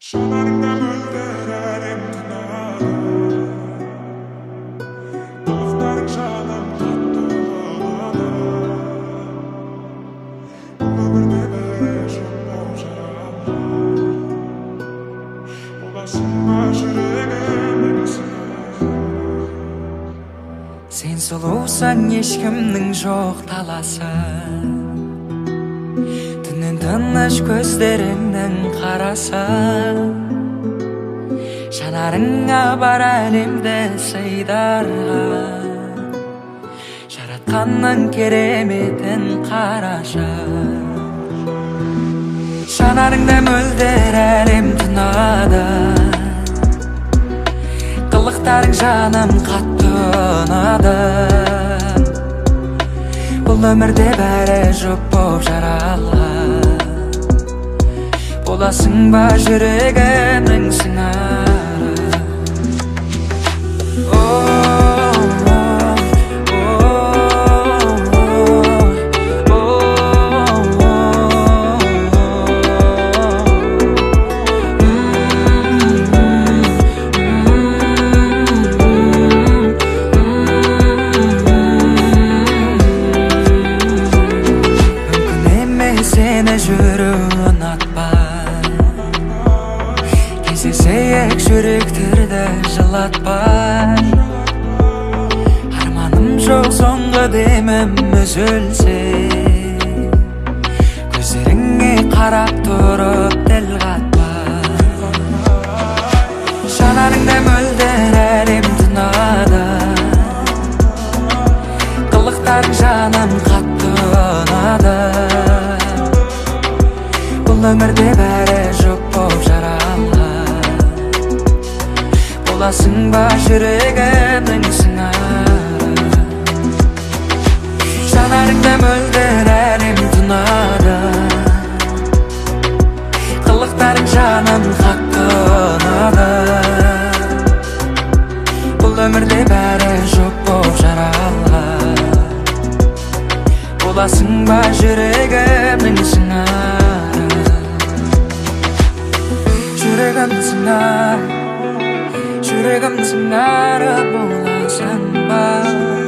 Жанарыңда мөлдір әлем тынады, қылықтарың жаным қатты ұнады. Бұл өмірде бәрі жоқ болып жаралды. Боласың ба жүрегімнің сыңары. Сен сұлусың, ешкімнің жоқ таласы. Түннен тыныш көздеріңнің қарасы. Жанарыңа бар әлемді сыйдырған, жаратқанның кереметін қарашы. Жанарыңда мөлдір әлем тынады, қылықтарың жаным қатты ұнады. Бұл өмірде бәрі жоқ боп жаралған, боласың ба жүрегімнің сыңары. Сені жүру ұнатпай, кездесейік жүректерді жылатпай. Арманым жоқ соңғы демім үзілсе, көздеріңе қарап тұрып тіл қатпай. Жанарыңда мөлдір әлем тынады, қылықтарың жаным қатты ұнады. Бұл өмірде бәрі жоқ боп жаралған, боласың ба жүрегімнің сыңары. Жанарыңда мөлдір әлем тынады, қылықтарың жаным қатты ұнады. Бұл өмірде бәрі жоқ боп жаралған, боласың ба жүрегімнің сыңары. Жүрегімнің сыңары, жүрегімнің сыңары боласың ба?